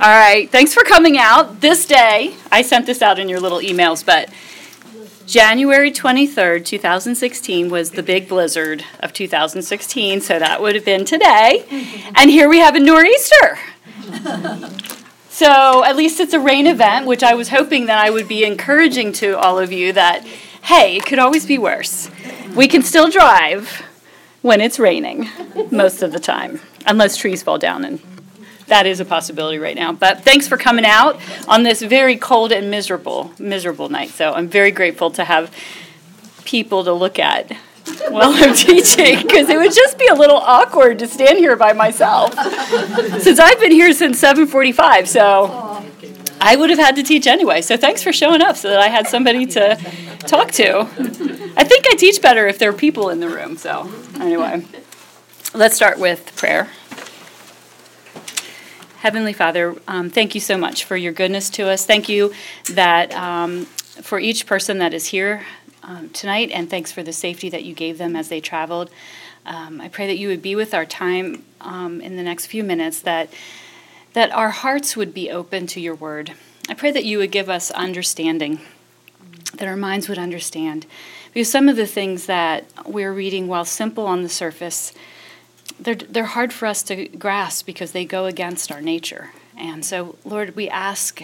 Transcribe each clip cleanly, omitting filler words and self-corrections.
All right, thanks for coming out. This day, I sent this out in your little emails, but January 23rd, 2016 was the big blizzard of 2016, so that would have been today. And here we have a nor'easter. So at least it's a rain event, which I was hoping that I would be encouraging to all of you that, hey, it could always be worse. We can still drive when it's raining most of the time, unless trees fall down, and that is a possibility right now. But thanks for coming out on this very cold and miserable night. So I'm very grateful to have people to look at while I'm teaching, because it would just be a little awkward to stand here by myself, since I've been here since 7:45. So I would have had to teach anyway. So thanks for showing up so that I had somebody to talk to. I think I teach better if there are people in the room. So anyway, let's start with prayer. Heavenly Father, thank you so much for your goodness to us. Thank you that for each person that is here tonight, and thanks for the safety that you gave them as they traveled. I pray that you would be with our time in the next few minutes, that our hearts would be open to your word. I pray that you would give us understanding, that our minds would understand. Because some of the things that we're reading, while simple on the surface, they're hard for us to grasp because they go against our nature. And so, Lord, we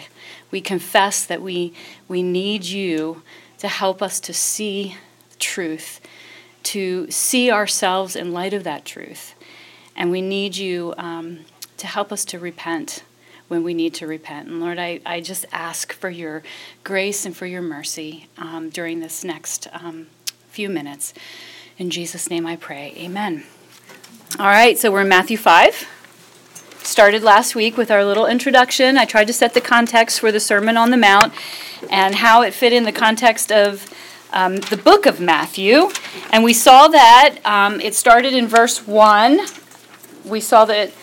confess that we need you to help us to see truth, to see ourselves in light of that truth. And we need you to help us to repent when we need to repent. And Lord, I just ask for your grace and for your mercy during this next few minutes. In Jesus' name I pray, amen. All right, so we're in Matthew 5. Started last week with our little introduction. I tried to set the context for the Sermon on the Mount and how it fit in the context of the book of Matthew. And we saw that it started in verse 1. We saw that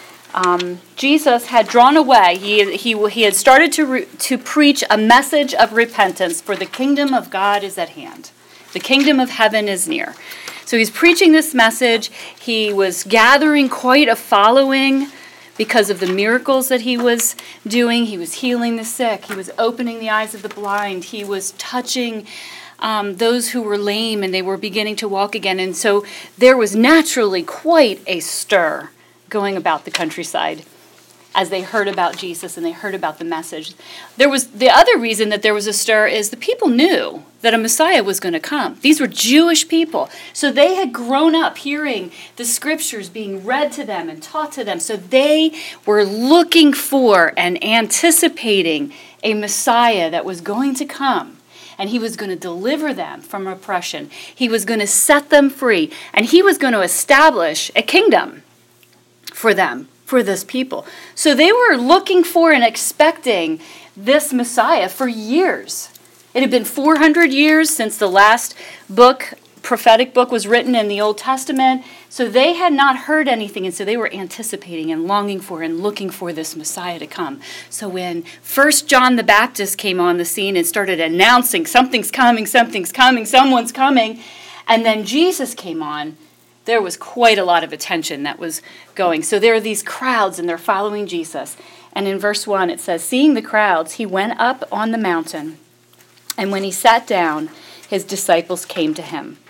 Jesus had drawn away. He had started to preach a message of repentance, for the kingdom of God is at hand. The kingdom of heaven is near. So he's preaching this message. He was gathering quite a following because of the miracles that he was doing. He was healing the sick. He was opening the eyes of the blind. He was touching those who were lame, and they were beginning to walk again. And so there was naturally quite a stir going about the countryside as they heard about Jesus and they heard about the message. There was the other reason that there was a stir is the people knew that a Messiah was going to come. These were Jewish people. So they had grown up hearing the scriptures being read to them and taught to them. So they were looking for and anticipating a Messiah that was going to come. And he was going to deliver them from oppression. He was going to set them free. And he was going to establish a kingdom for them, for this people. So they were looking for and expecting this Messiah for years. It had been 400 years since the last prophetic book was written in the Old Testament. So they had not heard anything, and so they were anticipating and longing for and looking for this Messiah to come. So when First John the Baptist came on the scene and started announcing something's coming, someone's coming, and then Jesus came on, there was quite a lot of attention that was going. So there are these crowds, and they're following Jesus. And in verse 1, it says, seeing the crowds, he went up on the mountain, and when he sat down, his disciples came to him.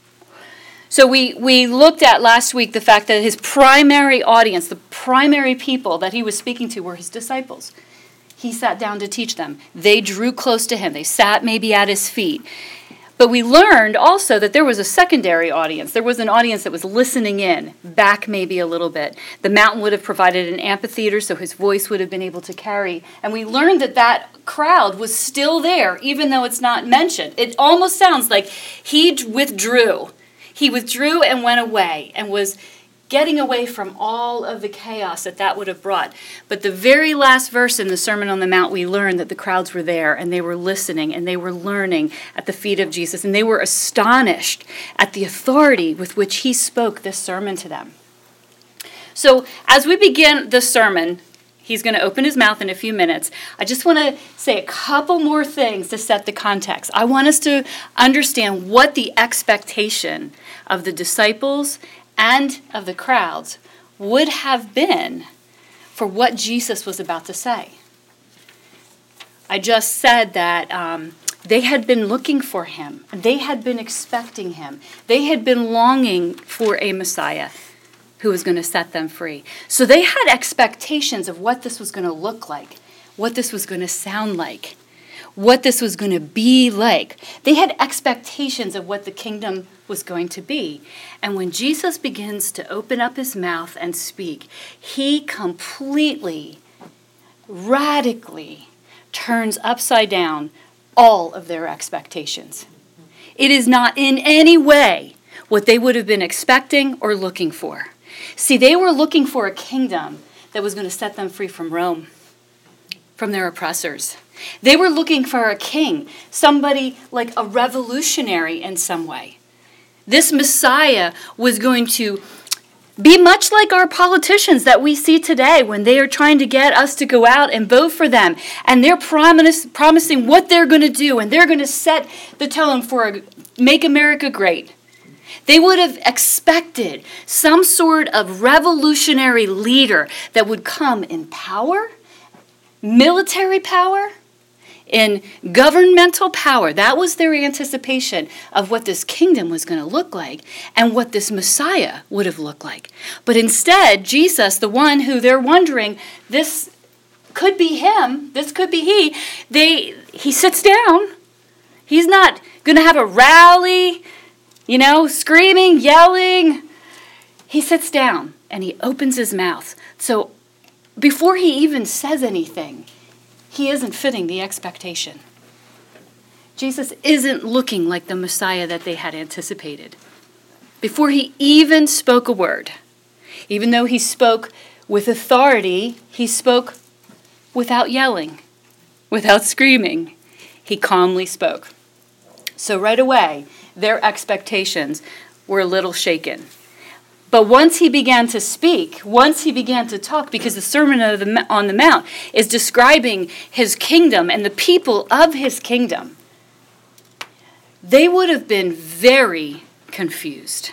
So we looked at last week the fact that his primary audience, the primary people that he was speaking to, were his disciples. He sat down to teach them. They drew close to him. They sat maybe at his feet. But we learned also that there was a secondary audience. There was an audience that was listening in, back maybe a little bit. The mountain would have provided an amphitheater, so his voice would have been able to carry. And we learned that crowd was still there, even though it's not mentioned. It almost sounds like he withdrew. He withdrew and went away and was getting away from all of the chaos that would have brought. But the very last verse in the Sermon on the Mount, we learned that the crowds were there, and they were listening, and they were learning at the feet of Jesus, and they were astonished at the authority with which he spoke this sermon to them. So as we begin the sermon, he's going to open his mouth in a few minutes. I just want to say a couple more things to set the context. I want us to understand what the expectation of the disciples and of the crowds would have been for what Jesus was about to say. I just said that they had been looking for him. They had been expecting him. They had been longing for a Messiah who was going to set them free. So they had expectations of what this was going to look like, what this was going to sound like, what this was going to be like. They had expectations of what the kingdom was going to be. And when Jesus begins to open up his mouth and speak, he completely, radically turns upside down all of their expectations. It is not in any way what they would have been expecting or looking for. See, they were looking for a kingdom that was going to set them free from Rome, from their oppressors. They were looking for a king, somebody like a revolutionary in some way. This Messiah was going to be much like our politicians that we see today when they are trying to get us to go out and vote for them. And they're promising what they're going to do, and they're going to set the tone for Make America Great. They would have expected some sort of revolutionary leader that would come in power, military power, in governmental power. That was their anticipation of what this kingdom was going to look like and what this Messiah would have looked like. But instead, Jesus, the one who they're wondering, this could be him, this could be he sits down. He's not going to have a rally, screaming, yelling. He sits down and he opens his mouth. So before he even says anything, he isn't fitting the expectation. Jesus isn't looking like the Messiah that they had anticipated. Before he even spoke a word, even though he spoke with authority, he spoke without yelling, without screaming. He calmly spoke. So right away, their expectations were a little shaken. But once he began to speak, once he began to talk, because the Sermon on the Mount is describing his kingdom and the people of his kingdom, they would have been very confused.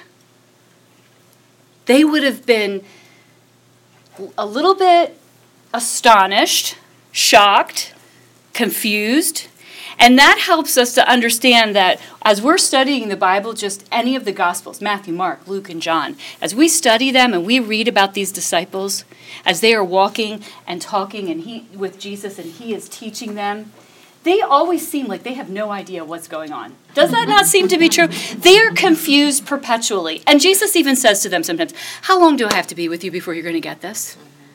They would have been a little bit astonished, shocked, confused. And that helps us to understand that as we're studying the Bible, just any of the Gospels, Matthew, Mark, Luke, and John, as we study them and we read about these disciples, as they are walking and talking with Jesus and he is teaching them, they always seem like they have no idea what's going on. Does that not seem to be true? They are confused perpetually. And Jesus even says to them sometimes, how long do I have to be with you before you're going to get this?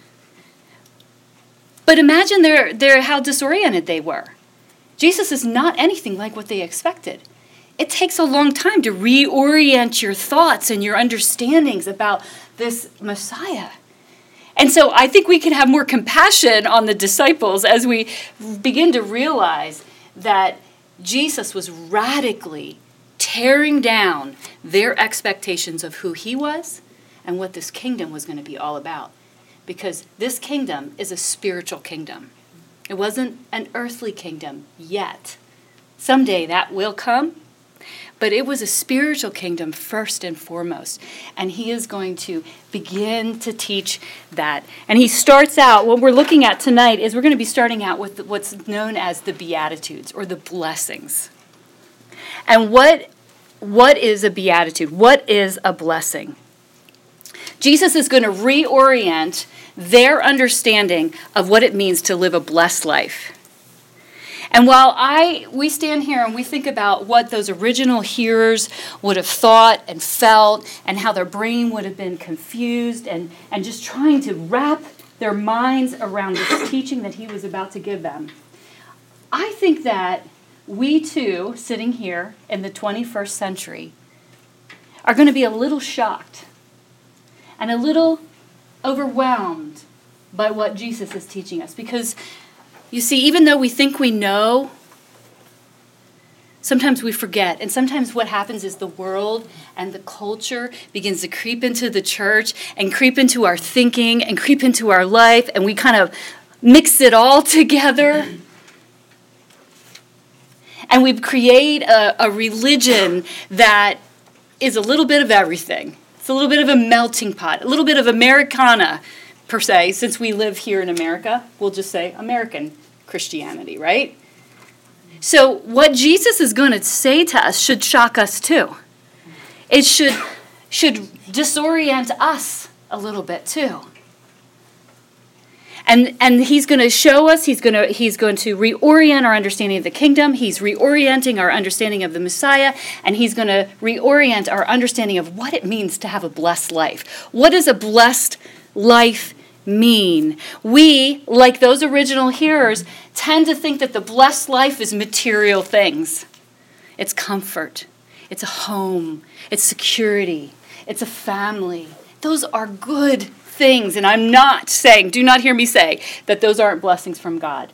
But imagine how disoriented they were. Jesus is not anything like what they expected. It takes a long time to reorient your thoughts and your understandings about this Messiah. And so I think we can have more compassion on the disciples as we begin to realize that Jesus was radically tearing down their expectations of who he was and what this kingdom was going to be all about. Because this kingdom is a spiritual kingdom. It wasn't an earthly kingdom yet. Someday that will come, but it was a spiritual kingdom first and foremost. And he is going to begin to teach that. And he starts out, what we're looking at tonight is we're going to be starting out with what's known as the Beatitudes or the blessings. And what is a beatitude? What is a blessing? Jesus is going to reorient their understanding of what it means to live a blessed life. And while we stand here and we think about what those original hearers would have thought and felt and how their brain would have been confused and just trying to wrap their minds around this teaching that he was about to give them, I think that we too, sitting here in the 21st century, are going to be a little shocked and a little overwhelmed by what Jesus is teaching us. Because, you see, even though we think we know, sometimes we forget. And sometimes what happens is the world and the culture begins to creep into the church and creep into our thinking and creep into our life, and we kind of mix it all together. And we create a religion that is a little bit of everything. It's a little bit of a melting pot, a little bit of Americana, per se. Since we live here in America, we'll just say American Christianity, right? So what Jesus is going to say to us should shock us too. It should disorient us a little bit too. And he's going to show us, he's going to reorient our understanding of the kingdom, he's reorienting our understanding of the Messiah, and he's going to reorient our understanding of what it means to have a blessed life. What does a blessed life mean? We, like those original hearers, tend to think that the blessed life is material things. It's comfort, it's a home, it's security, it's a family. Those are good things, and I'm not saying, do not hear me say, that those aren't blessings from God.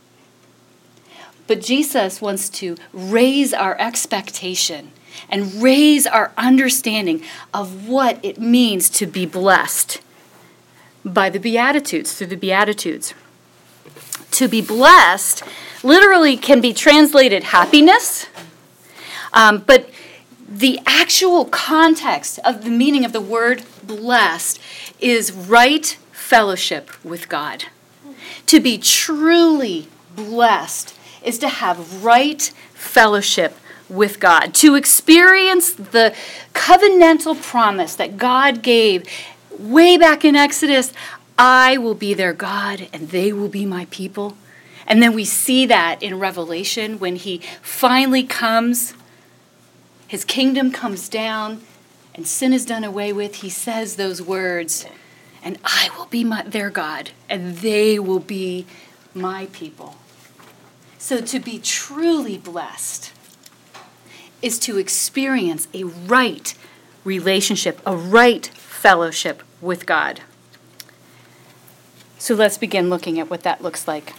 But Jesus wants to raise our expectation and raise our understanding of what it means to be blessed by the Beatitudes, through the Beatitudes. To be blessed literally can be translated happiness, but the actual context of the meaning of the word blessed is right fellowship with God. To be truly blessed is to have right fellowship with God. To experience the covenantal promise that God gave way back in Exodus, I will be their God and they will be my people. And then we see that in Revelation when he finally comes, his kingdom comes down, and sin is done away with. He says those words, and I will be their God, and they will be my people. So to be truly blessed is to experience a right relationship, a right fellowship with God. So let's begin looking at what that looks like.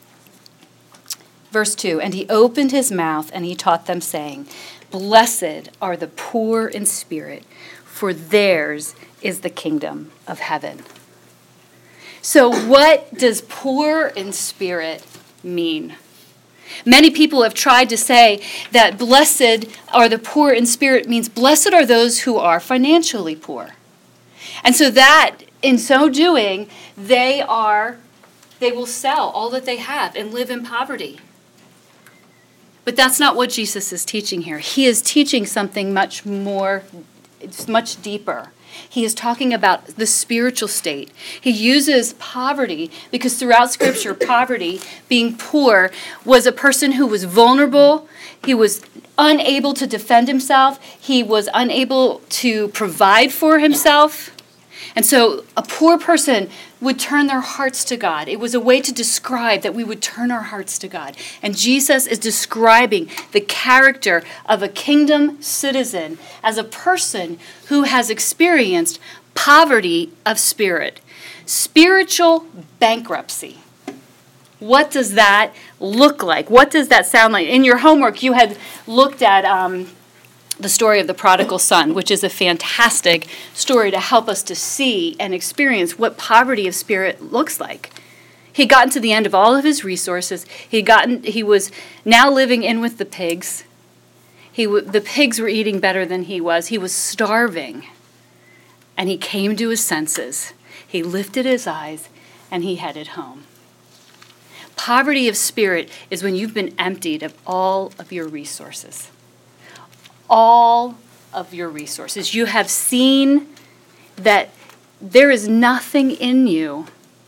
Verse 2, and he opened his mouth and he taught them, saying, Blessed are the poor in spirit, for theirs is the kingdom of heaven. So what does poor in spirit mean? Many people have tried to say that blessed are the poor in spirit means blessed are those who are financially poor. And so that, in so doing, they will sell all that they have and live in poverty. But that's not what Jesus is teaching here. He is teaching something much more, it's much deeper. He is talking about the spiritual state. He uses poverty because throughout Scripture, poverty, being poor, was a person who was vulnerable. He was unable to defend himself. He was unable to provide for himself. And so a poor person would turn their hearts to God. It was a way to describe that we would turn our hearts to God. And Jesus is describing the character of a kingdom citizen as a person who has experienced poverty of spirit, spiritual bankruptcy. What does that look like? What does that sound like? In your homework, you had looked at the story of the prodigal son, which is a fantastic story to help us to see and experience what poverty of spirit looks like. He'd gotten to the end of all of his resources. He was now living in with the pigs. The pigs were eating better than he was. He was starving. And he came to his senses. He lifted his eyes and he headed home. Poverty of spirit is when you've been emptied of all of your resources. All of your resources. You have seen that there is nothing in you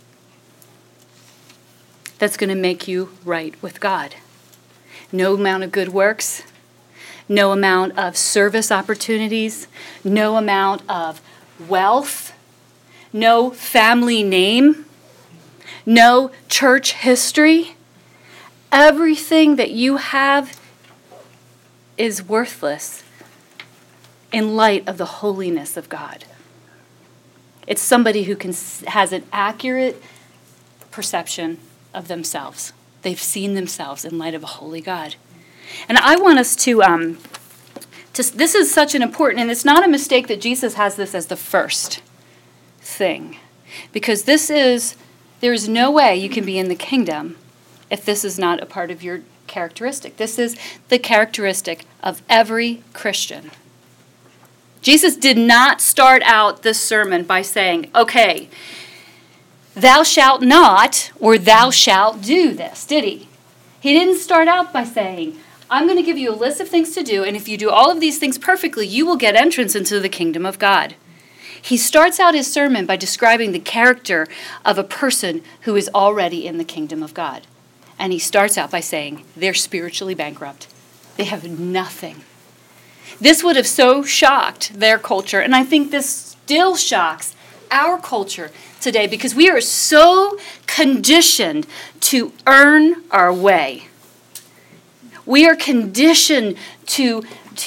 that's going to make you right with God. No amount of good works, no amount of service opportunities, no amount of wealth, no family name, no church history. Everything that you have is worthless in light of the holiness of God. It's somebody who has an accurate perception of themselves. They've seen themselves in light of a holy God. And I want us to this is such an important, and it's not a mistake that Jesus has this as the first thing. Because there is no way you can be in the kingdom if this is not a part of your characteristic. This is the characteristic of every Christian. Jesus did not start out this sermon by saying, okay, thou shalt not, or thou shalt do this, did he? He didn't start out by saying, I'm going to give you a list of things to do, and if you do all of these things perfectly, you will get entrance into the kingdom of God. He starts out his sermon by describing the character of a person who is already in the kingdom of God. And he starts out by saying, they're spiritually bankrupt. They have nothing. This would have so shocked their culture, and I think this still shocks our culture today because we are so conditioned to earn our way. We are conditioned to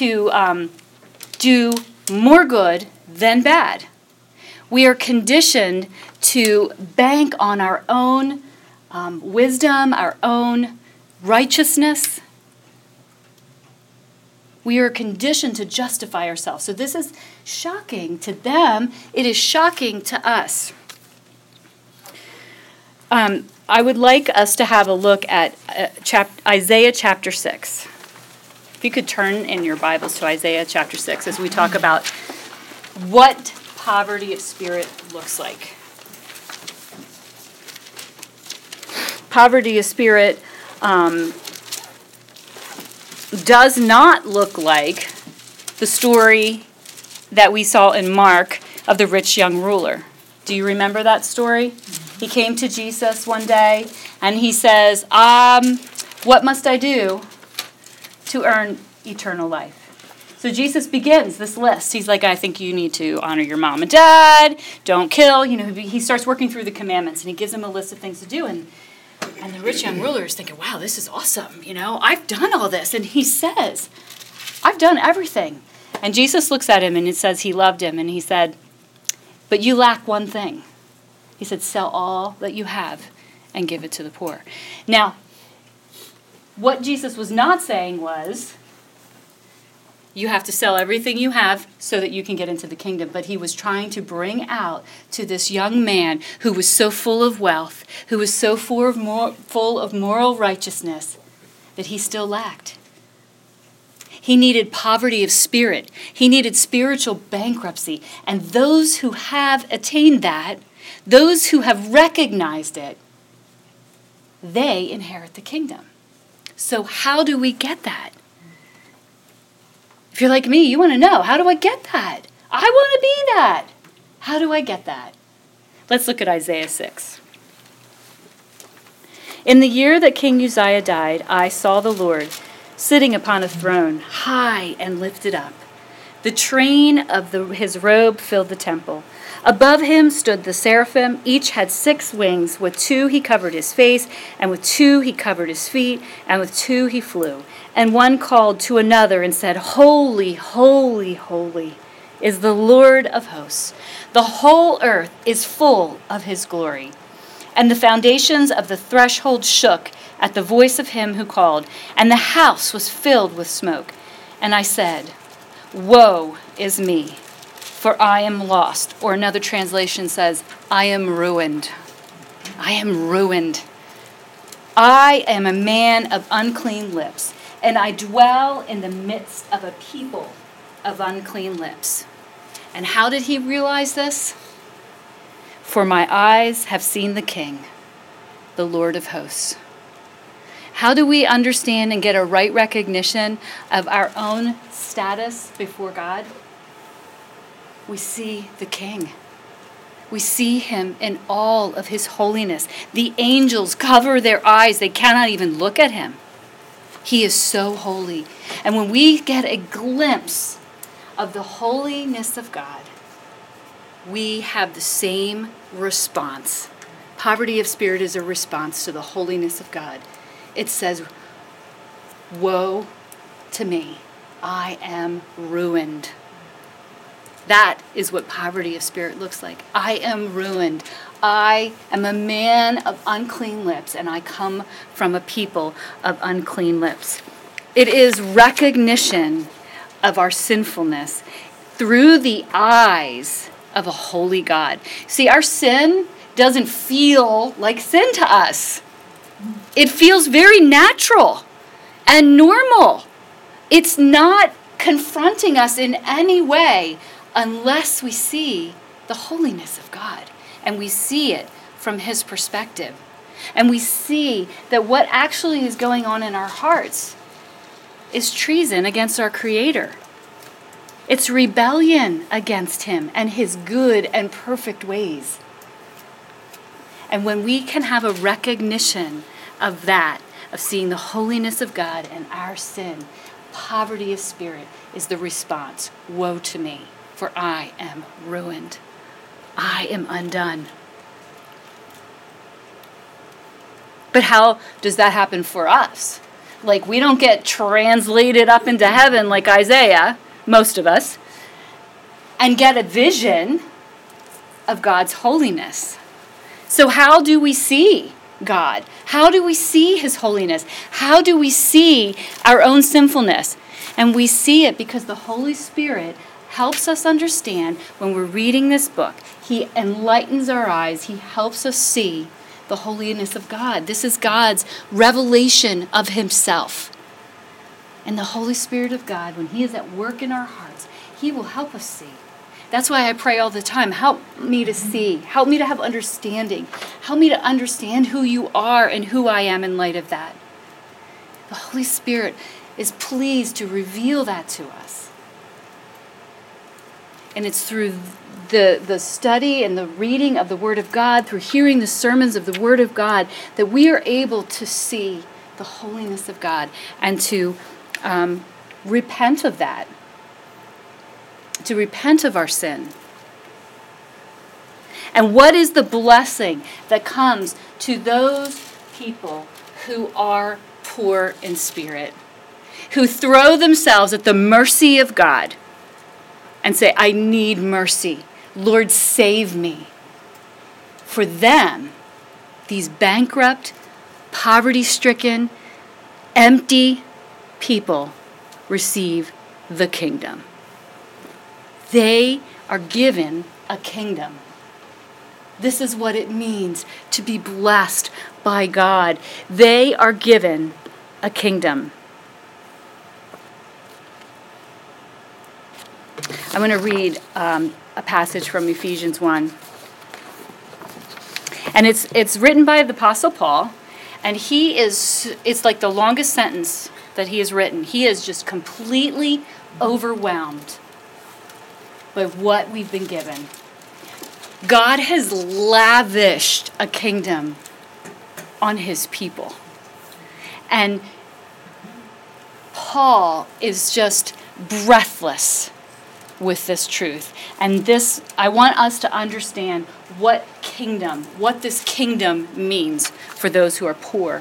do more good than bad. We are conditioned to bank on our own wisdom, our own righteousness. We are conditioned to justify ourselves. So this is shocking to them. It is shocking to us. I would like us to have a look at Isaiah chapter 6. If you could turn in your Bibles to Isaiah chapter 6 as we talk about what poverty of spirit looks like. Poverty of spirit does not look like the story that we saw in Mark of the rich young ruler. Do you remember that story? He came to Jesus one day and he says, what must I do to earn eternal life? So Jesus begins this list. He's like, I think you need to honor your mom and dad, don't kill. He starts working through the commandments and he gives him a list of things to do. And the rich young ruler is thinking, wow, this is awesome. I've done all this. And he says, I've done everything. And Jesus looks at him and it says he loved him. And he said, but you lack one thing. He said, sell all that you have and give it to the poor. Now, what Jesus was not saying was, you have to sell everything you have so that you can get into the kingdom. But he was trying to bring out to this young man who was so full of wealth, who was so full of moral righteousness, that he still lacked. He needed poverty of spirit. He needed spiritual bankruptcy. And those who have attained that, those who have recognized it, they inherit the kingdom. So how do we get that? If you're like me, you want to know, how do I get that? I want to be that. How do I get that? Let's look at Isaiah 6. In the year that King Uzziah died, I saw the Lord sitting upon a throne, high and lifted up. The train of his robe filled the temple. Above him stood the seraphim. Each had 6 wings. With 2 he covered his face, and with 2 he covered his feet, and with 2 he flew. And one called to another and said, Holy, holy, holy is the Lord of hosts. The whole earth is full of his glory. And the foundations of the threshold shook at the voice of him who called, and the house was filled with smoke. And I said, Woe is me, for I am lost. Or another translation says, I am ruined. I am ruined. I am a man of unclean lips, and I dwell in the midst of a people of unclean lips. And how did he realize this? For my eyes have seen the King, the Lord of hosts. How do we understand and get a right recognition of our own status before God? We see the King. We see him in all of his holiness. The angels cover their eyes. They cannot even look at him. He is so holy. And when we get a glimpse of the holiness of God, we have the same response. Poverty of spirit is a response to the holiness of God. It says, Woe to me, I am ruined. That is what poverty of spirit looks like. I am ruined. I am a man of unclean lips, and I come from a people of unclean lips. It is recognition of our sinfulness through the eyes of a holy God. See, our sin doesn't feel like sin to us. It feels very natural and normal. It's not confronting us in any way unless we see the holiness of God and we see it from his perspective. And we see that what actually is going on in our hearts is treason against our Creator. It's rebellion against him and his good and perfect ways. And when we can have a recognition of that, of seeing the holiness of God and our sin, poverty of spirit is the response. Woe to me, for I am ruined. I am undone. But how does that happen for us? Like, we don't get translated up into heaven like Isaiah, most of us, and get a vision of God's holiness. So how do we see God? How do we see his holiness? How do we see our own sinfulness? And we see it because the Holy Spirit helps us understand when we're reading this book. He enlightens our eyes. He helps us see the holiness of God. This is God's revelation of himself. And the Holy Spirit of God, when he is at work in our hearts, he will help us see. That's why I pray all the time, help me to see, help me to have understanding, help me to understand who you are and who I am in light of that. The Holy Spirit is pleased to reveal that to us. And it's through the study and the reading of the Word of God, through hearing the sermons of the Word of God, that we are able to see the holiness of God and to repent of that, to repent of our sin. And what is the blessing that comes to those people who are poor in spirit, who throw themselves at the mercy of God and say, I need mercy. Lord, save me. For them, these bankrupt, poverty-stricken, empty people receive the kingdom. They are given a kingdom. This is what it means to be blessed by God. They are given a kingdom. I'm going to read a passage from Ephesians 1. And it's written by the Apostle Paul, and it's like the longest sentence that he has written. He is just completely overwhelmed by what we've been given. God has lavished a kingdom on his people. And Paul is just breathless with this truth. And this, I want us to understand what this kingdom means for those who are poor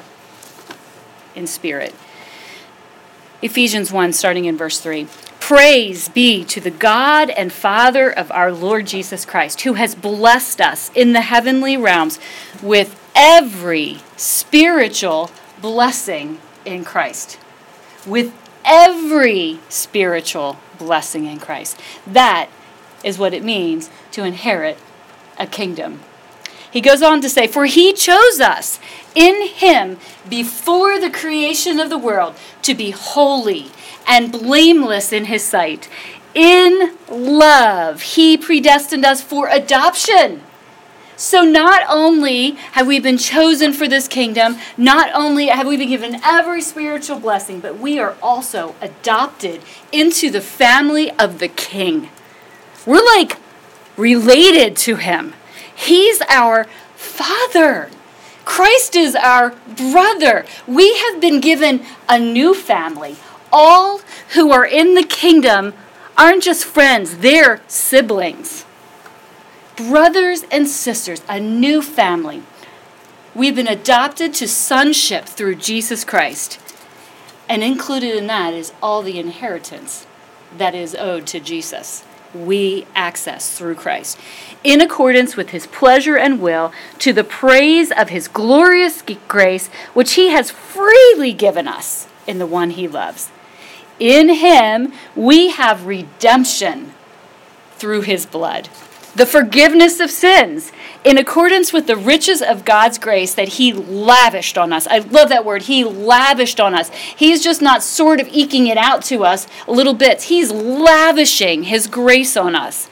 in spirit. Ephesians 1, starting in verse 3. Praise be to the God and Father of our Lord Jesus Christ, who has blessed us in the heavenly realms with every spiritual blessing in Christ. With every spiritual blessing in Christ. That is what it means to inherit a kingdom. He goes on to say, for he chose us in him before the creation of the world to be holy and blameless in his sight. In love, he predestined us for adoption. So not only have we been chosen for this kingdom, not only have we been given every spiritual blessing, but we are also adopted into the family of the King. We're like related to him. He's our Father. Christ is our brother. We have been given a new family. All who are in the kingdom aren't just friends, they're siblings. Brothers and sisters, a new family. We've been adopted to sonship through Jesus Christ. And included in that is all the inheritance that is owed to Jesus. We access through Christ, in accordance with his pleasure and will, to the praise of his glorious grace, which he has freely given us in the one he loves. In him we have redemption through his blood, the forgiveness of sins, in accordance with the riches of God's grace that he lavished on us. I love that word, he lavished on us. He's just not sort of eking it out to us little bits. He's lavishing his grace on us.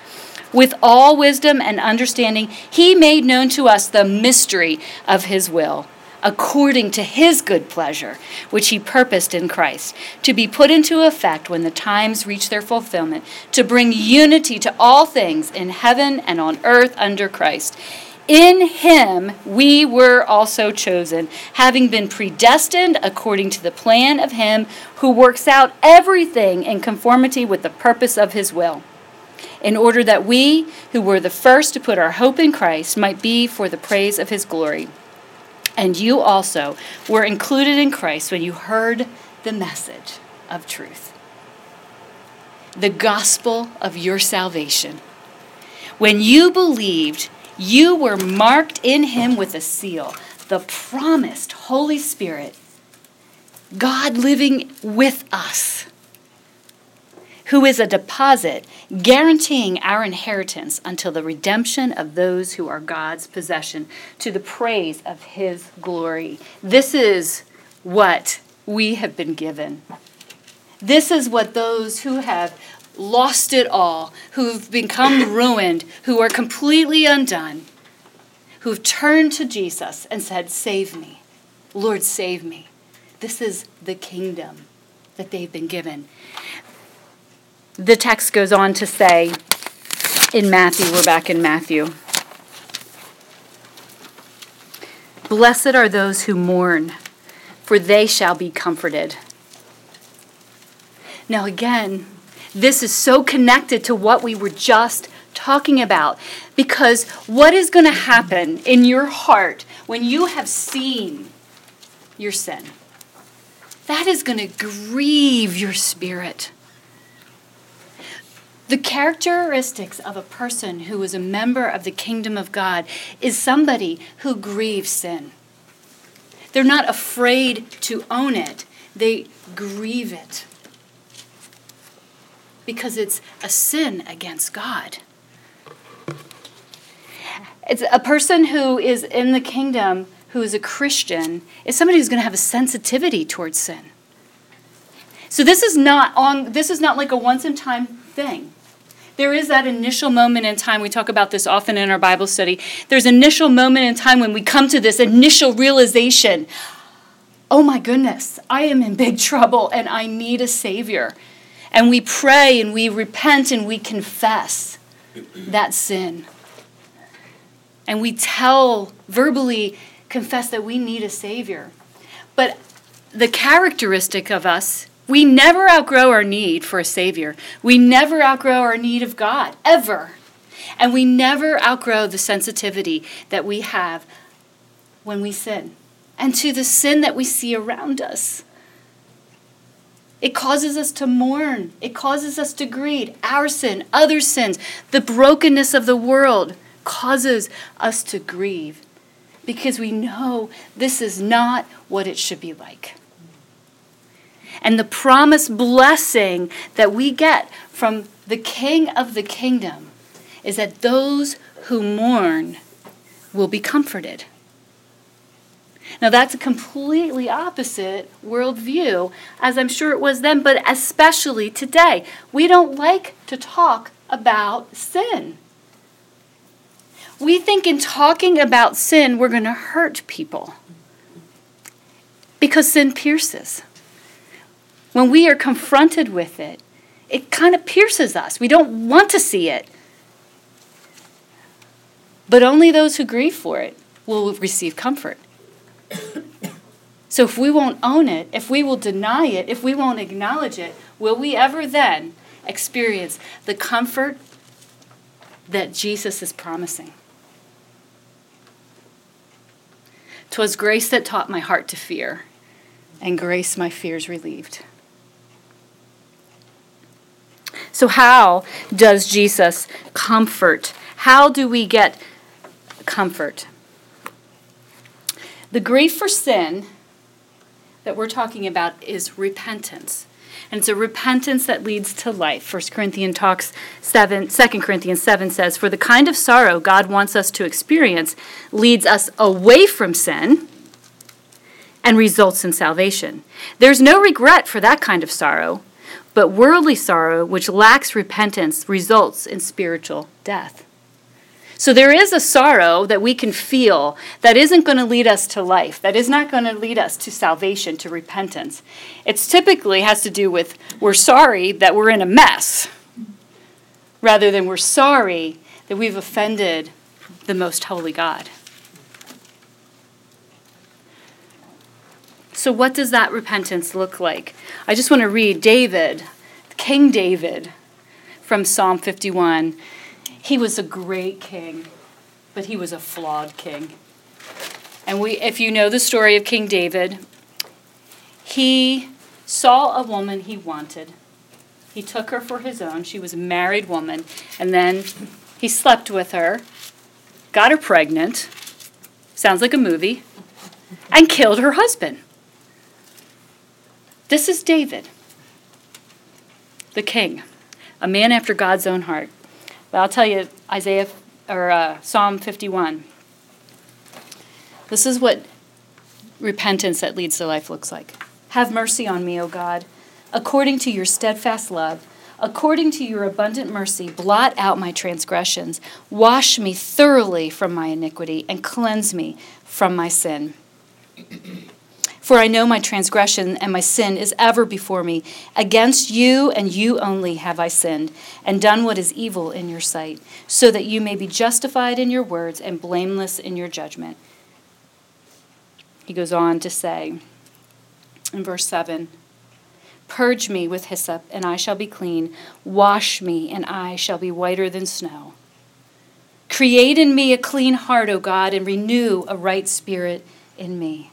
With all wisdom and understanding, he made known to us the mystery of his will, according to his good pleasure, which he purposed in Christ, to be put into effect when the times reach their fulfillment, to bring unity to all things in heaven and on earth under Christ. In him we were also chosen, having been predestined according to the plan of him who works out everything in conformity with the purpose of his will, in order that we, who were the first to put our hope in Christ, might be for the praise of his glory. And you also were included in Christ when you heard the message of truth, the gospel of your salvation. When you believed, you were marked in him with a seal, the promised Holy Spirit, God living with us, who is a deposit guaranteeing our inheritance until the redemption of those who are God's possession, to the praise of his glory. This is what we have been given. This is what those who have lost it all, who've become ruined, who are completely undone, who've turned to Jesus and said, "Save me, Lord, save me." This is the kingdom that they've been given. The text goes on to say in Matthew, we're back in Matthew, "Blessed are those who mourn, for they shall be comforted." Now again, this is so connected to what we were just talking about, because what is going to happen in your heart when you have seen your sin? That is going to grieve your spirit. The characteristics of a person who is a member of the kingdom of God is somebody who grieves sin. They're not afraid to own it. They grieve it because it's a sin against God. It's a person who is in the kingdom, who is a Christian, is somebody who's going to have a sensitivity towards sin. So this is not like a once-in-time thing. There is that initial moment in time. We talk about this often in our Bible study. There's an initial moment in time when we come to this initial realization, oh my goodness, I am in big trouble and I need a Savior. And we pray and we repent and we confess that sin. And we verbally confess that we need a Savior. But the characteristic of us, we never outgrow our need for a Savior. We never outgrow our need of God, ever. And we never outgrow the sensitivity that we have when we sin, and to the sin that we see around us. It causes us to mourn. It causes us to grieve. Our sin, other sins, the brokenness of the world causes us to grieve, because we know this is not what it should be like. And the promised blessing that we get from the King of the kingdom is that those who mourn will be comforted. Now that's a completely opposite worldview, as I'm sure it was then, but especially today. We don't like to talk about sin. We think in talking about sin, we're going to hurt people, because sin pierces. When we are confronted with it, it kind of pierces us. We don't want to see it. But only those who grieve for it will receive comfort. So if we won't own it, if we will deny it, if we won't acknowledge it, will we ever then experience the comfort that Jesus is promising? "'Twas grace that taught my heart to fear, and grace my fears relieved." So how does Jesus comfort? How do we get comfort? The grief for sin that we're talking about is repentance. And it's a repentance that leads to life. 2 Corinthians 7 says, "For the kind of sorrow God wants us to experience leads us away from sin and results in salvation. There's no regret for that kind of sorrow. But worldly sorrow, which lacks repentance, results in spiritual death. So there is a sorrow that we can feel that isn't going to lead us to life, that is not going to lead us to salvation, to repentance. It typically has to do with we're sorry that we're in a mess, rather than we're sorry that we've offended the most holy God. So what does that repentance look like? I just want to read David, King David, from Psalm 51. He was a great king, but he was a flawed king. And if you know the story of King David, he saw a woman he wanted. He took her for his own. She was a married woman. And then he slept with her, got her pregnant, sounds like a movie, and killed her husband. This is David, the king, a man after God's own heart. But I'll tell you, Psalm 51. This is what repentance that leads to life looks like. Have mercy on me, O God, according to your steadfast love, according to your abundant mercy, blot out my transgressions. Wash me thoroughly from my iniquity and cleanse me from my sin. For I know my transgression and my sin is ever before me. Against you and you only have I sinned, and done what is evil in your sight, so that you may be justified in your words and blameless in your judgment. He goes on to say in verse 7, purge me with hyssop, and I shall be clean. Wash me, and I shall be whiter than snow. Create in me a clean heart, O God, and renew a right spirit in me.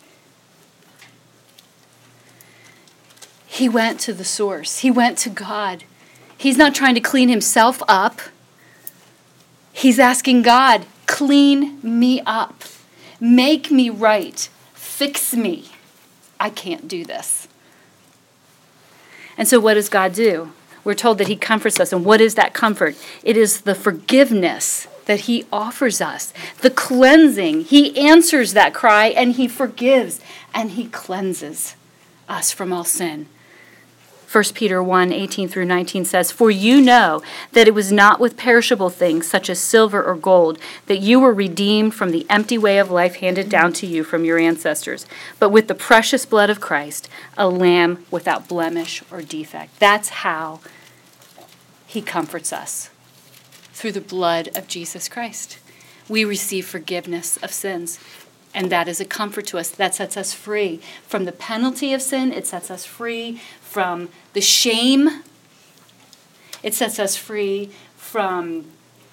He went to the source. He went to God. He's not trying to clean himself up. He's asking God, clean me up. Make me right. Fix me. I can't do this. And so what does God do? We're told that he comforts us. And what is that comfort? It is the forgiveness that he offers us. The cleansing. He answers that cry and he forgives and he cleanses us from all sin. 1 Peter 1:18-19 says, for you know that it was not with perishable things such as silver or gold that you were redeemed from the empty way of life handed down to you from your ancestors, but with the precious blood of Christ, a lamb without blemish or defect. That's how he comforts us, through the blood of Jesus Christ. We receive forgiveness of sins. And that is a comfort to us. That sets us free from the penalty of sin. It sets us free from the shame. It sets us free from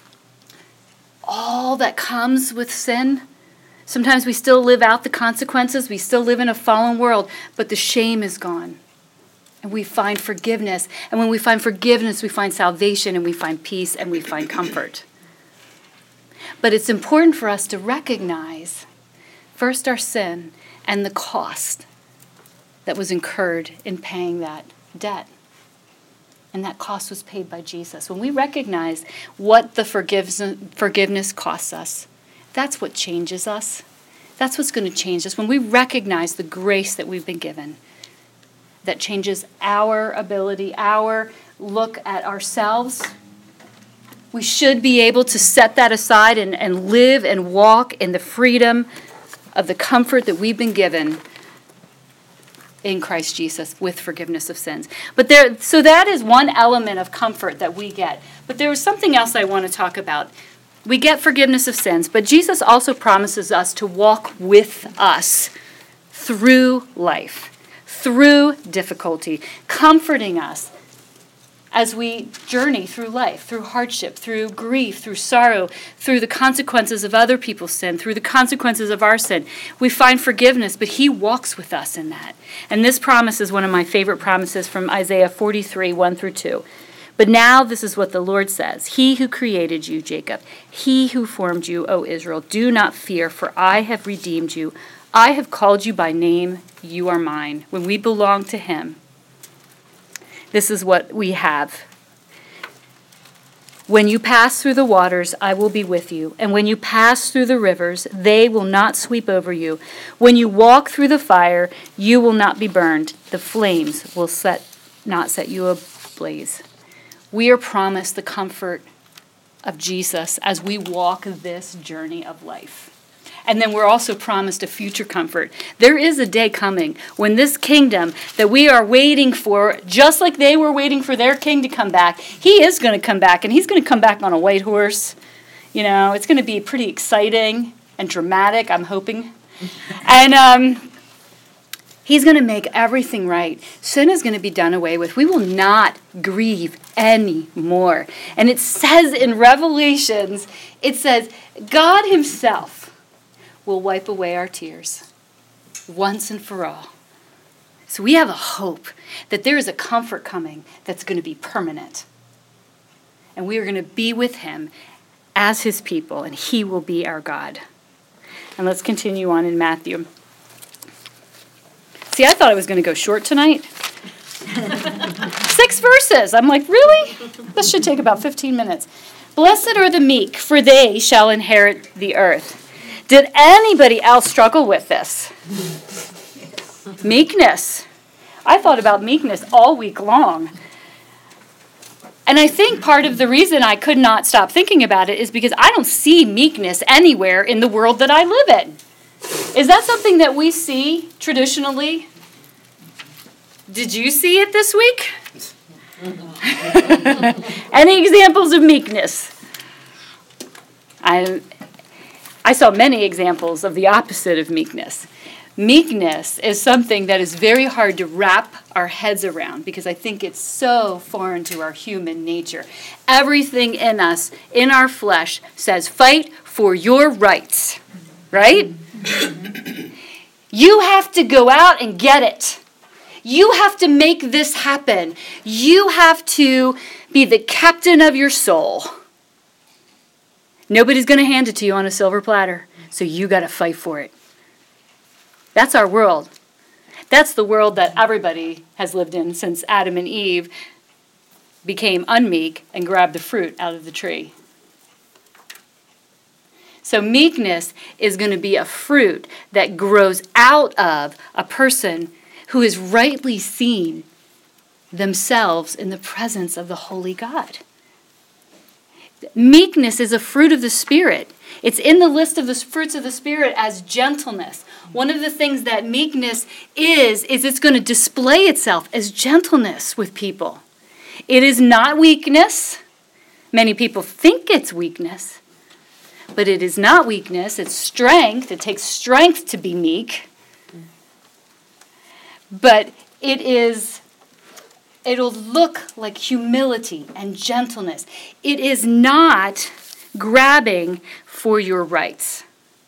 all that comes with sin. Sometimes we still live out the consequences. We still live in a fallen world, but the shame is gone. And we find forgiveness. And when we find forgiveness, we find salvation and we find peace and we find comfort. But it's important for us to recognize first our sin and the cost that was incurred in paying that debt. And that cost was paid by Jesus. When we recognize what the forgiveness costs us, that's what changes us. That's what's going to change us. When we recognize the grace that we've been given, that changes our ability, our look at ourselves. We should be able to set that aside and live and walk in the freedom of the comfort that we've been given in Christ Jesus with forgiveness of sins. So that is one element of comfort that we get. But there was something else I want to talk about. We get forgiveness of sins, but Jesus also promises us to walk with us through life, through difficulty, comforting us as we journey through life, through hardship, through grief, through sorrow, through the consequences of other people's sin, through the consequences of our sin. We find forgiveness, but he walks with us in that. And this promise is one of my favorite promises from Isaiah 43, 1-2. But now this is what the Lord says. He who created you, Jacob, he who formed you, O Israel, do not fear, for I have redeemed you. I have called you by name. You are mine. When we belong to him, this is what we have. When you pass through the waters, I will be with you. And when you pass through the rivers, they will not sweep over you. When you walk through the fire, you will not be burned. The flames will not set you ablaze. We are promised the comfort of Jesus as we walk this journey of life. And then we're also promised a future comfort. There is a day coming when this kingdom that we are waiting for, just like they were waiting for their king to come back, he is going to come back, and he's going to come back on a white horse. You know, it's going to be pretty exciting and dramatic, I'm hoping. And he's going to make everything right. Sin is going to be done away with. We will not grieve anymore. And it says in Revelations, it says, God himself will wipe away our tears once and for all. So we have a hope that there is a comfort coming that's going to be permanent. And we are going to be with him as his people, and he will be our God. And let's continue on in Matthew. See, I thought I was going to go short tonight. 6 verses. I'm like, really? This should take about 15 minutes. Blessed are the meek, for they shall inherit the earth. Did anybody else struggle with this? Meekness. I thought about meekness all week long. And I think part of the reason I could not stop thinking about it is because I don't see meekness anywhere in the world that I live in. Is that something that we see traditionally? Did you see it this week? Any examples of meekness? I saw many examples of the opposite of meekness. Meekness is something that is very hard to wrap our heads around because I think it's so foreign to our human nature. Everything in us, in our flesh, says, fight for your rights, right? You have to go out and get it. You have to make this happen. You have to be the captain of your soul. Nobody's going to hand it to you on a silver platter, so you got to fight for it. That's our world. That's the world that everybody has lived in since Adam and Eve became unmeek and grabbed the fruit out of the tree. So meekness is going to be a fruit that grows out of a person who has rightly seen themselves in the presence of the holy God. Meekness is a fruit of the Spirit. It's in the list of the fruits of the Spirit as gentleness. One of the things that meekness is it's going to display itself as gentleness with people. It is not weakness. Many people think it's weakness, but it is not weakness. It's strength. It takes strength to be meek. But it'll look like humility and gentleness. It is not grabbing for your rights.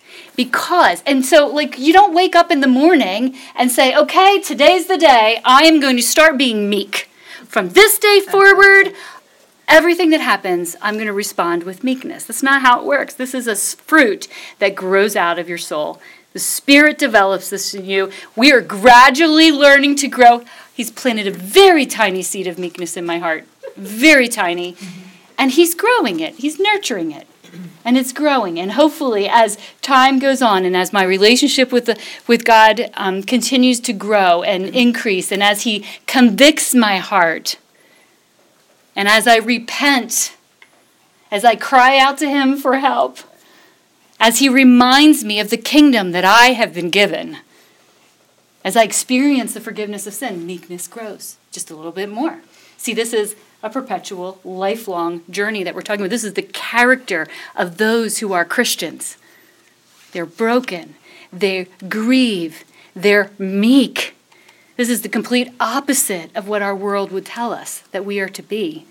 You don't wake up in the morning and say, okay, today's the day, I am going to start being meek. From this day forward, everything that happens, I'm going to respond with meekness. That's not how it works. This is a fruit that grows out of your soul. The Spirit develops this in you. We are gradually learning to grow. He's planted a very tiny seed of meekness in my heart. Very tiny. And he's growing it. He's nurturing it. And it's growing. And hopefully, as time goes on and as my relationship with God continues to grow and increase, and as he convicts my heart, and as I repent, as I cry out to him for help, as he reminds me of the kingdom that I have been given, as I experience the forgiveness of sin, meekness grows just a little bit more. See, this is a perpetual, lifelong journey that we're talking about. This is the character of those who are Christians. They're broken. They grieve. They're meek. This is the complete opposite of what our world would tell us that we are to be.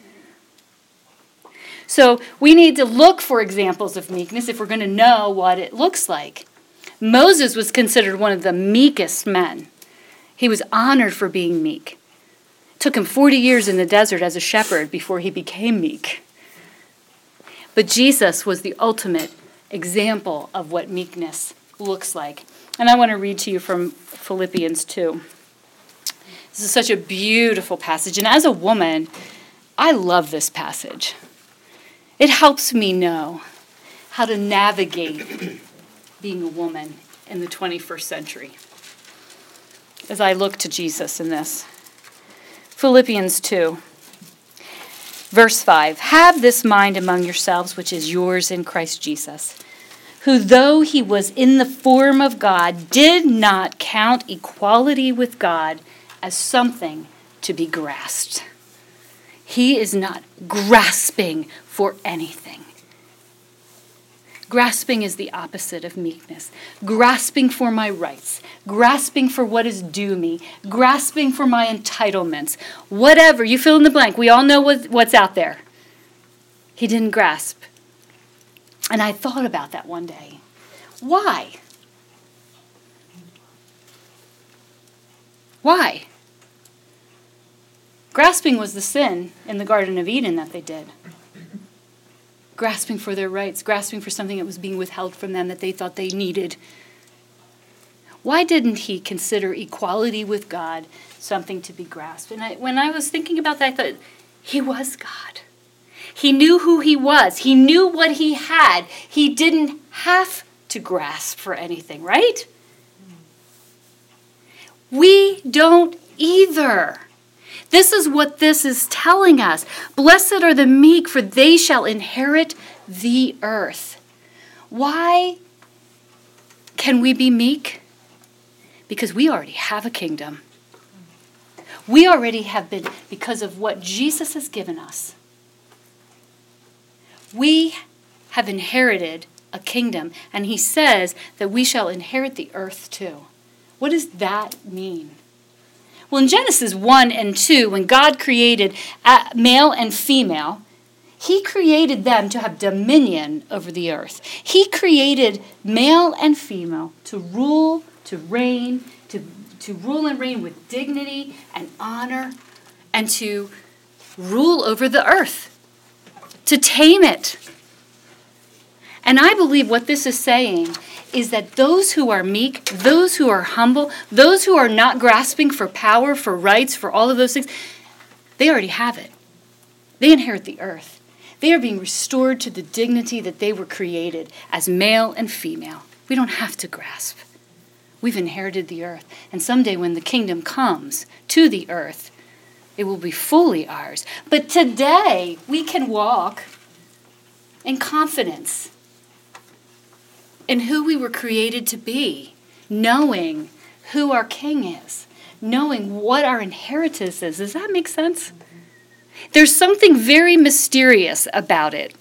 So we need to look for examples of meekness if we're going to know what it looks like. Moses was considered one of the meekest men. He was honored for being meek. It took him 40 years in the desert as a shepherd before he became meek. But Jesus was the ultimate example of what meekness looks like. And I want to read to you from Philippians 2. This is such a beautiful passage. And as a woman, I love this passage. It helps me know how to navigate being a woman in the 21st century as I look to Jesus in this. Philippians 2, verse 5. Have this mind among yourselves, which is yours in Christ Jesus, who, though he was in the form of God, did not count equality with God as something to be grasped. He is not grasping for anything. Grasping is the opposite of meekness. Grasping for my rights, grasping for what is due me, grasping for my entitlements, whatever, you fill in the blank. We all know what's out there. He didn't grasp. And I thought about that one day. Why? Why? Grasping was the sin in the Garden of Eden that they did. Grasping for their rights, grasping for something that was being withheld from them that they thought they needed. Why didn't he consider equality with God something to be grasped? And when I was thinking about that, I thought, he was God. He knew who he was. He knew what he had. He didn't have to grasp for anything, right? We don't either. This is what this is telling us. Blessed are the meek, for they shall inherit the earth. Why can we be meek? Because we already have a kingdom. We already have been, because of what Jesus has given us. We have inherited a kingdom, and he says that we shall inherit the earth too. What does that mean? Well, in Genesis 1 and 2, when God created male and female, he created them to have dominion over the earth. He created male and female to rule, to reign, to rule and reign with dignity and honor, and to rule over the earth, to tame it. And I believe what this is saying is that those who are meek, those who are humble, those who are not grasping for power, for rights, for all of those things, they already have it. They inherit the earth. They are being restored to the dignity that they were created as male and female. We don't have to grasp. We've inherited the earth. And someday when the kingdom comes to the earth, it will be fully ours. But today we can walk in confidence in who we were created to be, knowing who our King is, knowing what our inheritance is. Does that make sense? There's something very mysterious about it.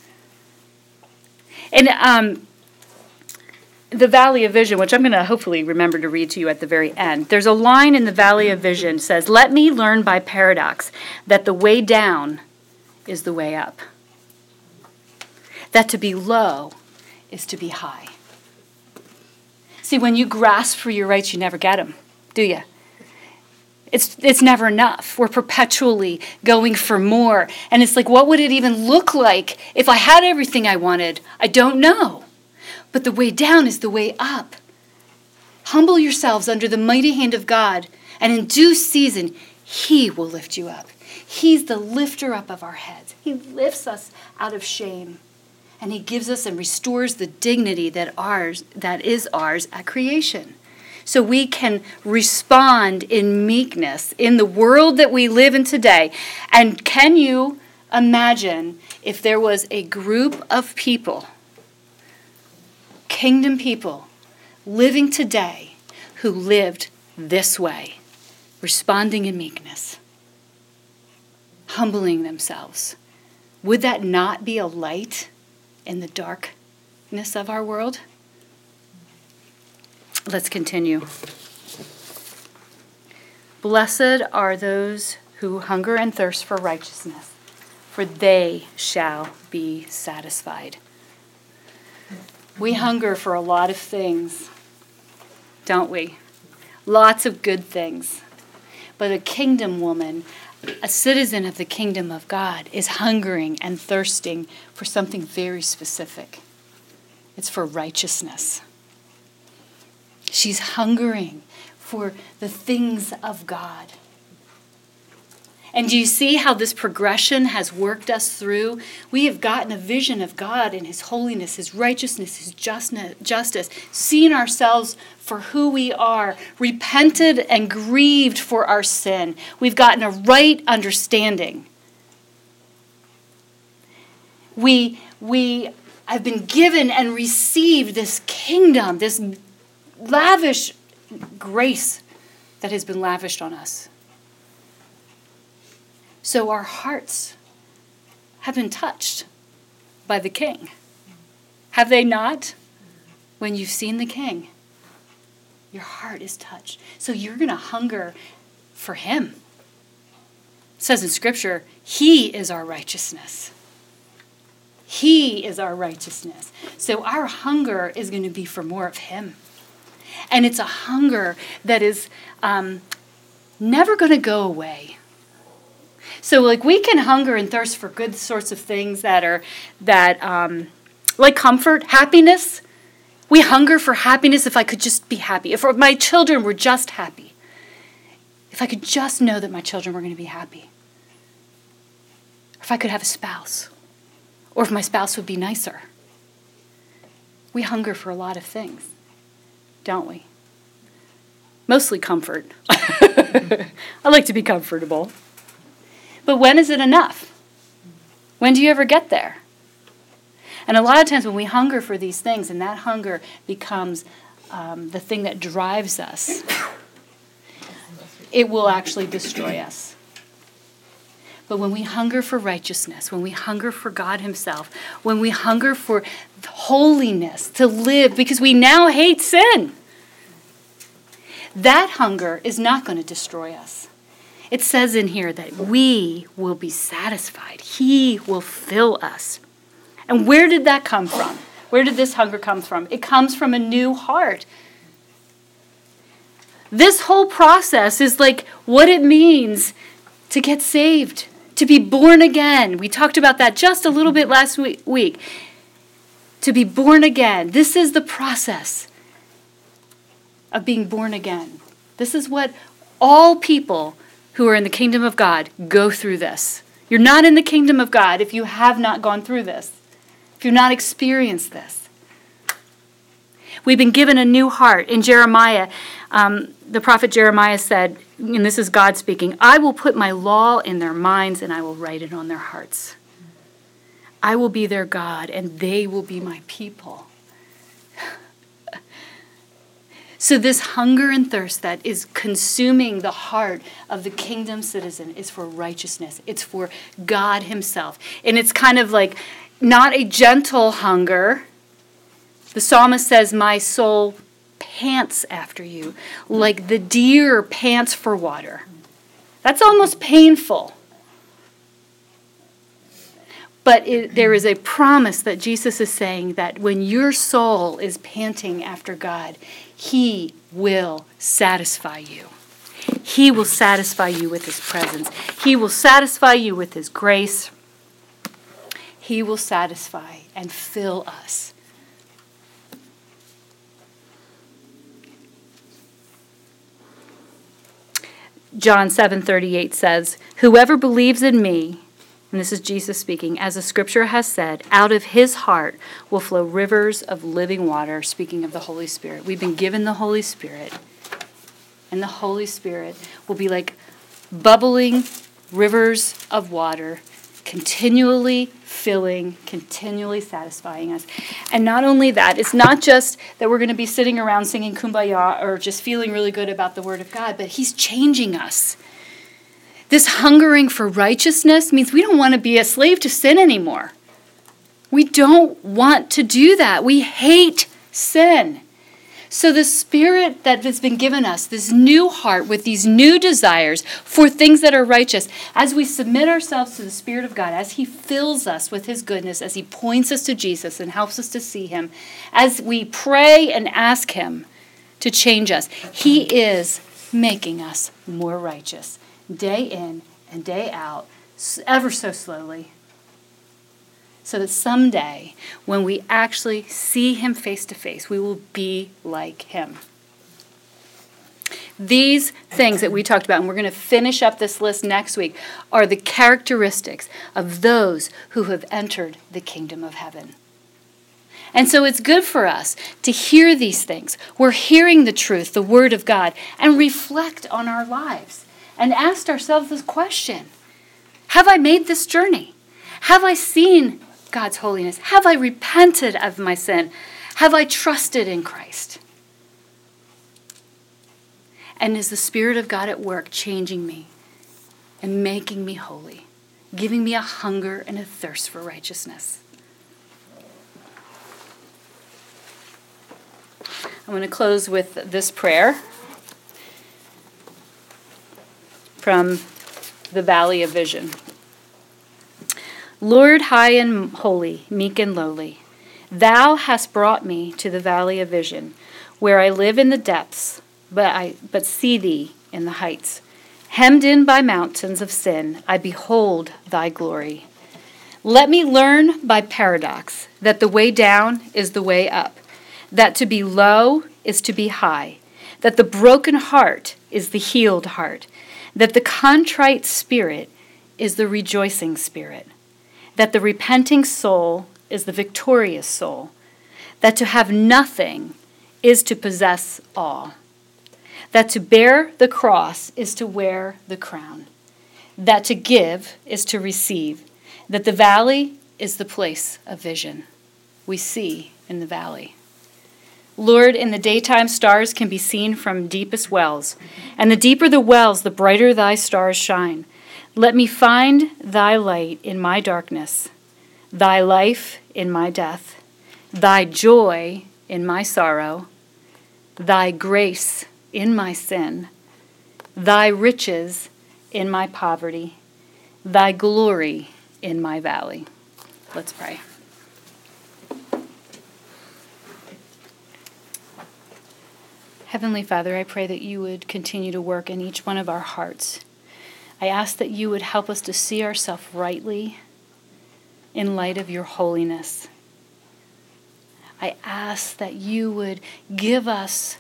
And the Valley of Vision, which I'm going to hopefully remember to read to you at the very end, there's a line in the Valley of Vision says, "Let me learn by paradox that the way down is the way up. That to be low is to be high." See, when you grasp for your rights, you never get them, do you? It's never enough. We're perpetually going for more. And it's like, what would it even look like if I had everything I wanted? I don't know. But the way down is the way up. Humble yourselves under the mighty hand of God, and in due season, he will lift you up. He's the lifter up of our heads. He lifts us out of shame. And he gives us and restores the dignity that is ours at creation. So we can respond in meekness in the world that we live in today. And can you imagine if there was a group of people, kingdom people, living today who lived this way, responding in meekness, humbling themselves? Would that not be a light in the darkness of our world? Let's continue. Blessed are those who hunger and thirst for righteousness, for they shall be satisfied. We hunger for a lot of things, don't we? Lots of good things. But a kingdom woman, a citizen of the kingdom of God, is hungering and thirsting for something very specific. It's for righteousness. She's hungering for the things of God. And do you see how this progression has worked us through? We have gotten a vision of God and his holiness, his righteousness, his justice, seen ourselves for who we are, repented and grieved for our sin. We've gotten a right understanding. We have been given and received this kingdom, this lavish grace that has been lavished on us. So our hearts have been touched by the King. Have they not? When you've seen the King, your heart is touched. So you're going to hunger for him. It says in Scripture, he is our righteousness. He is our righteousness. So our hunger is going to be for more of him. And it's a hunger that is never going to go away. So like we can hunger and thirst for good sorts of things that like comfort, happiness. We hunger for happiness. If I could just be happy. If my children were just happy. If I could just know that my children were going to be happy. If I could have a spouse. Or if my spouse would be nicer. We hunger for a lot of things, don't we? Mostly comfort. I like to be comfortable. But when is it enough? When do you ever get there? And a lot of times when we hunger for these things, and that hunger becomes the thing that drives us, it will actually destroy us. But when we hunger for righteousness, when we hunger for God himself, when we hunger for holiness, to live, because we now hate sin, that hunger is not going to destroy us. It says in here that we will be satisfied. He will fill us. And where did that come from? Where did this hunger come from? It comes from a new heart. This whole process is like what it means to get saved, to be born again. We talked about that just a little bit last week. To be born again. This is the process of being born again. This is what all people who are in the kingdom of God go through this. You're not in the kingdom of God if you have not gone through this, if you've not experienced this. We've been given a new heart. In Jeremiah, the prophet Jeremiah said, and this is God speaking, I will put my law in their minds and I will write it on their hearts. I will be their God and they will be my people. So this hunger and thirst that is consuming the heart of the kingdom citizen is for righteousness. It's for God himself. And it's kind of like not a gentle hunger. The psalmist says, my soul pants after you, like the deer pants for water. That's almost painful. But there is a promise that Jesus is saying that when your soul is panting after God, he will satisfy you. He will satisfy you with his presence. He will satisfy you with his grace. He will satisfy and fill us. John 7:38 says, whoever believes in me, and this is Jesus speaking, as the scripture has said, out of his heart will flow rivers of living water, speaking of the Holy Spirit. We've been given the Holy Spirit, and the Holy Spirit will be like bubbling rivers of water, continually filling, continually satisfying us. And not only that, it's not just that we're going to be sitting around singing Kumbaya or just feeling really good about the Word of God, but he's changing us. This hungering for righteousness means we don't want to be a slave to sin anymore. We don't want to do that. We hate sin. So the Spirit that has been given us, this new heart with these new desires for things that are righteous, as we submit ourselves to the Spirit of God, as he fills us with his goodness, as he points us to Jesus and helps us to see him, as we pray and ask him to change us, he is making us more righteous. Day in and day out, ever so slowly, so that someday, when we actually see him face to face, we will be like him. These things that we talked about, and we're going to finish up this list next week, are the characteristics of those who have entered the kingdom of heaven. And so it's good for us to hear these things. We're hearing the truth, the word of God, and reflect on our lives and ask ourselves this question: have I made this journey? Have I seen God's holiness? Have I repented of my sin? Have I trusted in Christ? And is the Spirit of God at work changing me and making me holy, giving me a hunger and a thirst for righteousness? I'm going to close with this prayer from the Valley of Vision. Lord, high and holy, meek and lowly, thou hast brought me to the Valley of Vision, where I live in the depths, but see thee in the heights. Hemmed in by mountains of sin, I behold thy glory. Let me learn by paradox that the way down is the way up, that to be low is to be high, that the broken heart is the healed heart, that the contrite spirit is the rejoicing spirit, that the repenting soul is the victorious soul, that to have nothing is to possess all, that to bear the cross is to wear the crown, that to give is to receive, that the valley is the place of vision. We see in the valley. Lord, in the daytime stars can be seen from deepest wells, and the deeper the wells, the brighter thy stars shine. Let me find thy light in my darkness, thy life in my death, thy joy in my sorrow, thy grace in my sin, thy riches in my poverty, thy glory in my valley. Let's pray. Heavenly Father, I pray that you would continue to work in each one of our hearts. I ask that you would help us to see ourselves rightly in light of your holiness. I ask that you would give us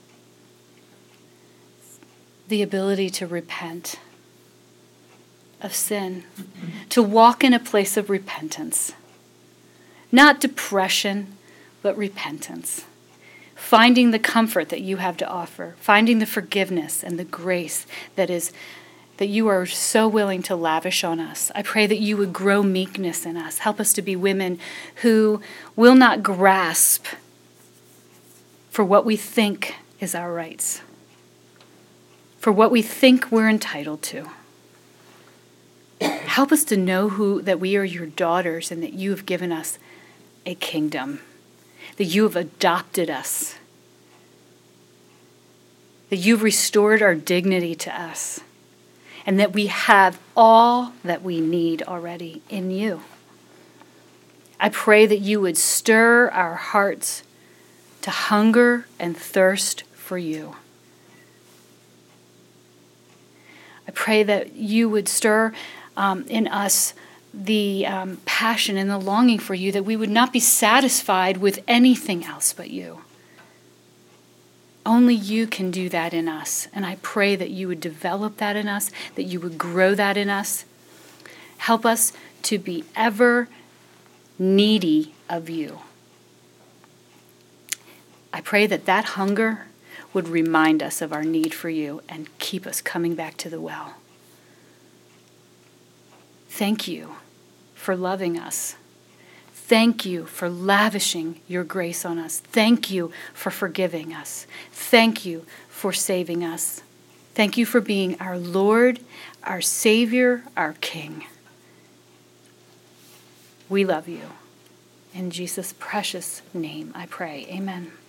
the ability to repent of sin, to walk in a place of repentance. Not depression, but repentance. Finding the comfort that you have to offer, finding the forgiveness and the grace that you are so willing to lavish on us. I pray that you would grow meekness in us. Help us to be women who will not grasp for what we think is our rights, for what we think we're entitled to. Help us to know that we are your daughters and that you have given us a kingdom, that you have adopted us, that you've restored our dignity to us, and that we have all that we need already in you. I pray that you would stir our hearts to hunger and thirst for you. I pray that you would stir in us the passion and the longing for you, that we would not be satisfied with anything else but you. Only you can do that in us. And I pray that you would develop that in us, that you would grow that in us. Help us to be ever needy of you. I pray that that hunger would remind us of our need for you and keep us coming back to the well. Thank you for loving us. Thank you for lavishing your grace on us. Thank you for forgiving us. Thank you for saving us. Thank you for being our Lord, our Savior, our King. We love you. In Jesus' precious name I pray. Amen.